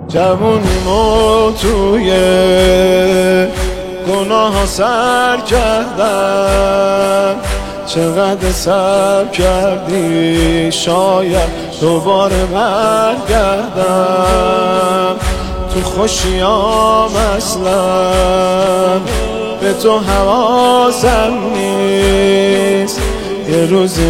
جوونیمو توی گناه سر کردم، چقدر سر کردی شاید دوباره برگردم. تو خوشیام اصلا به تو حواسم نیست، یه روزی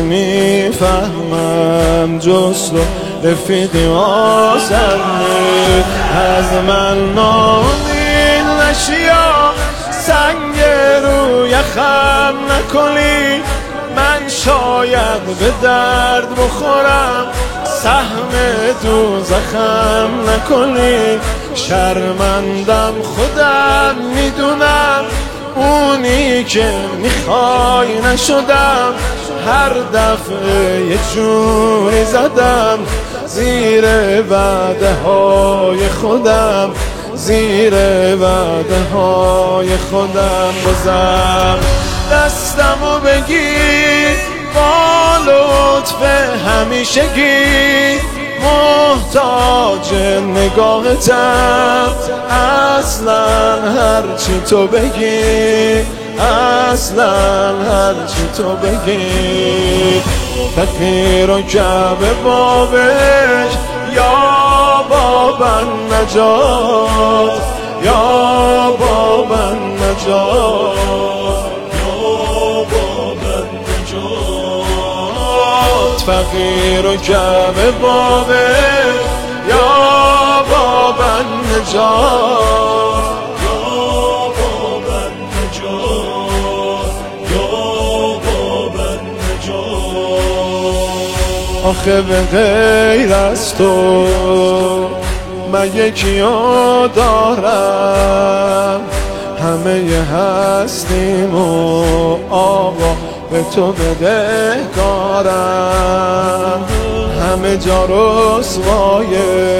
میفهمم جز تو رفیقی واسم نیست. از من نامید نشی یا سنگ رو یخم نکنی، من شاید به درد بخورم سهم دوزخم نکنی. شرمندم خودم میدونم، اونی که میخوای نشدم. هر دفعه یه جوری زدم زیر وعده های خودم، زیر وعده های خودم. بازم دستمو بگیر با لطف همیشگی، محتاج نگاهتم اصلا هرچی تو بگی، اصلا هرچی تو بگی. فقیر و کعبه بابش یا بابا نجات، یا بابا نجات، یا بابا نجات. فقیر و کعبه بابش یا بابا نجات، آخه به غیر از تو من یکیو دارم، همه هستیم و آقا به تو بدهکارم. همه جا رسوای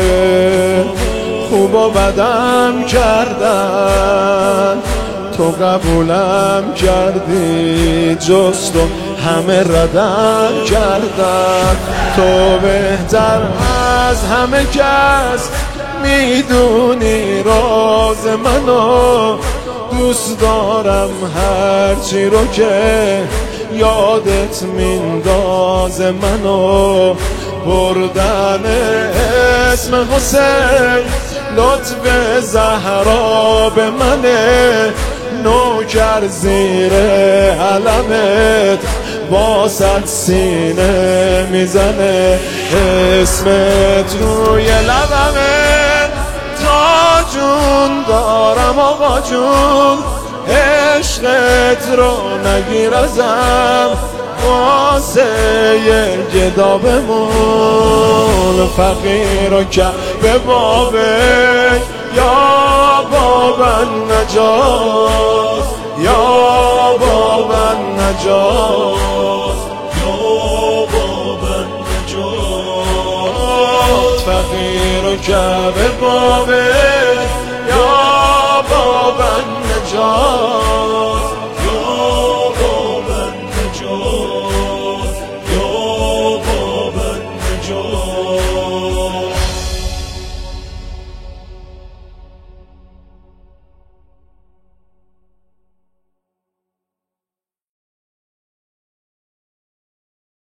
خوب و بدم کردن، تو قبولم کردی جز تو همه ردم کردن. تو بهتر از همه کس میدونی راز منو، دوست دارم هرچی رو که یادت میندازه منو. بردن اسم حسین لطف زهرا به منه، نوکر زیر علمت واسط سینه میزنه. اسمت روی لبمه تا جون دارم آقا جون، عشقت رو نگیر ازم واسه یه گدا بمون. فقیر و کعبه بابک یا بابا نجات، یا بابا نجات، یا بابا نجات. فقیر و کعبه بابک